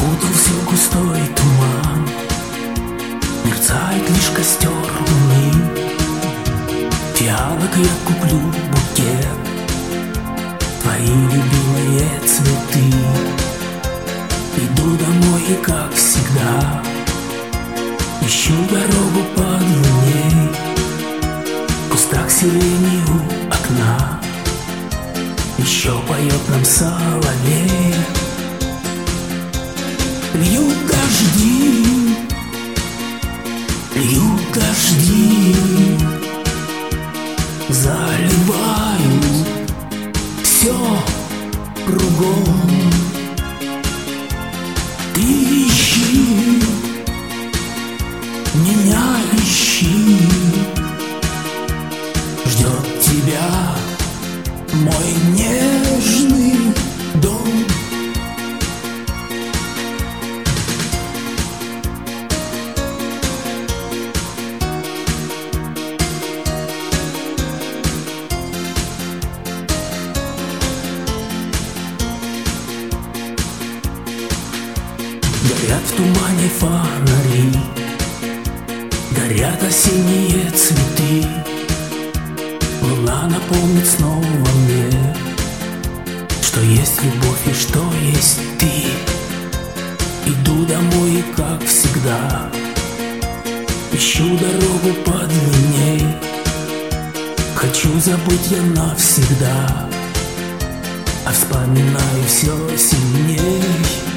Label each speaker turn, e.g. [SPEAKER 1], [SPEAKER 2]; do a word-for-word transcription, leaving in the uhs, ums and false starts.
[SPEAKER 1] Окутался густой туман, мерцает лишь костер луны. Фиалок я куплю букет, твои любимые цветы. Иду домой и, как всегда, ищу дорогу по длине. В кустах сирени у окна еще поет нам соловей. Льют дожди, льют дожди, заливают все кругом. Ты ищи, меня ищи, ждет тебя мой нежный дом. Горят в тумане фонари, горят осенние цветы. Луна напомнит снова мне, что есть любовь и что есть ты. Иду домой и, как всегда, ищу дорогу по длине. Хочу забыть я навсегда, а вспоминаю все сильней.